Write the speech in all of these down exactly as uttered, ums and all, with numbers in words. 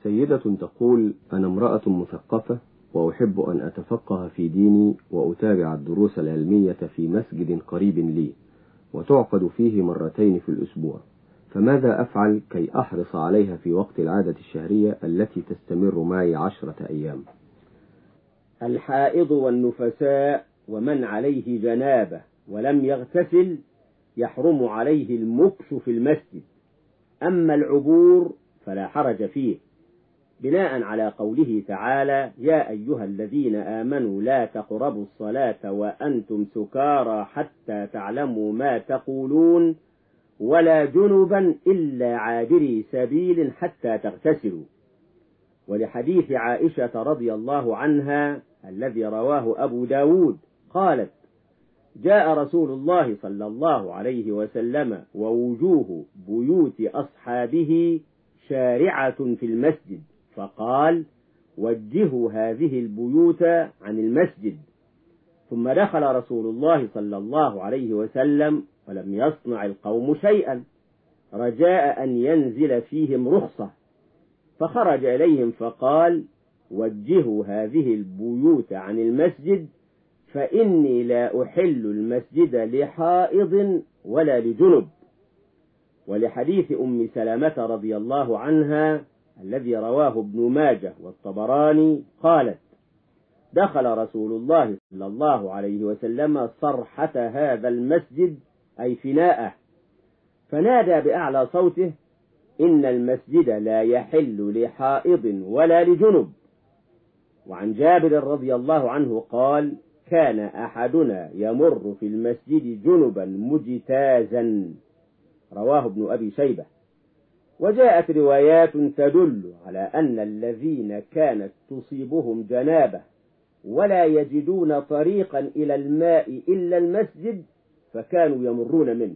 سيدة تقول: أنا امرأة مثقفة وأحب أن أتفقه في ديني وأتابع الدروس العلمية في مسجد قريب لي، وتعقد فيه مرتين في الأسبوع، فماذا أفعل كي أحرص عليها في وقت العادة الشهرية التي تستمر معي عشرة أيام؟ الحائض والنفساء ومن عليه جنابه ولم يغتسل يحرم عليه المكث في المسجد، أما العبور فلا حرج فيه، بناء على قوله تعالى: يا أيها الذين آمنوا لا تقربوا الصلاة وأنتم سكارى حتى تعلموا ما تقولون ولا جنبا إلا عابري سبيل حتى تغتسلوا. ولحديث عائشة رضي الله عنها الذي رواه أبو داود قالت: جاء رسول الله صلى الله عليه وسلم ووجوه بيوت أصحابه شارعة في المسجد، فقال: وجهوا هذه البيوت عن المسجد. ثم دخل رسول الله صلى الله عليه وسلم ولم يصنع القوم شيئا رجاء أن ينزل فيهم رخصة، فخرج إليهم فقال: وجهوا هذه البيوت عن المسجد، فإني لا أحل المسجد لحائض ولا لجنب. ولحديث أم سلمة رضي الله عنها الذي رواه ابن ماجه والطبراني قالت: دخل رسول الله صلى الله عليه وسلم صرحة هذا المسجد أي فناءه، فنادى بأعلى صوته: إن المسجد لا يحل لحائض ولا لجنب. وعن جابر رضي الله عنه قال: كان أحدنا يمر في المسجد جنبا مجتازا، رواه ابن أبي شيبة. وجاءت روايات تدل على أن الذين كانت تصيبهم جنابة ولا يجدون طريقا إلى الماء إلا المسجد فكانوا يمرون منه.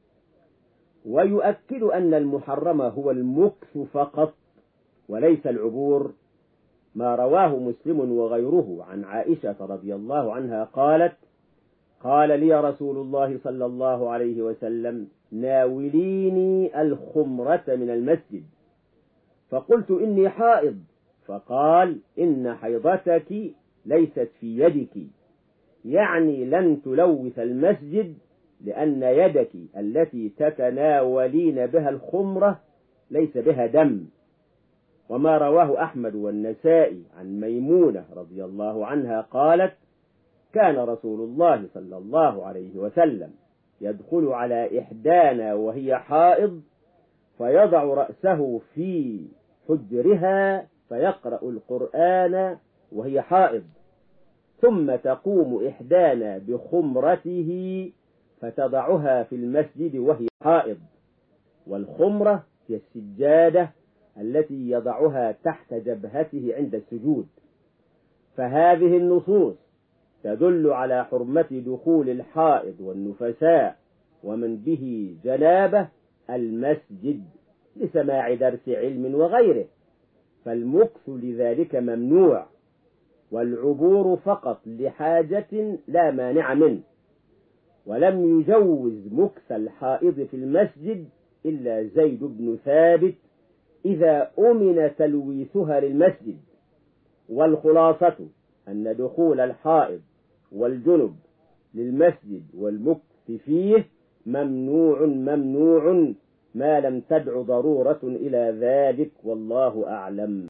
ويؤكد أن المحرم هو المكث فقط وليس العبور ما رواه مسلم وغيره عن عائشة رضي الله عنها قالت: قال لي رسول الله صلى الله عليه وسلم: ناوليني الخمرة من المسجد، فقلت: إني حائض، فقال: إن حيضتك ليست في يدك، يعني لن تلوث المسجد، لأن يدك التي تتناولين بها الخمرة ليس بها دم. وما رواه أحمد والنسائي عن ميمونة رضي الله عنها قالت: كان رسول الله صلى الله عليه وسلم يدخل على إحدانا وهي حائض فيضع رأسه في حجرها فيقرأ القرآن وهي حائض، ثم تقوم إحدانا بخمرته فتضعها في المسجد وهي حائض. والخمرة هي السجادة التي يضعها تحت جبهته عند السجود. فهذه النصوص تدل على حرمة دخول الحائض والنفساء ومن به جنابة المسجد لسماع درس علم وغيره، فالمكث لذلك ممنوع، والعبور فقط لحاجة لا مانع منه. ولم يجوز مكث الحائض في المسجد إلا زيد بن ثابت إذا أمن تلويثها للمسجد. والخلاصة أن دخول الحائض والجنب للمسجد والمكث فيه ممنوع ممنوع ما لم تدع ضرورة إلى ذلك، والله أعلم.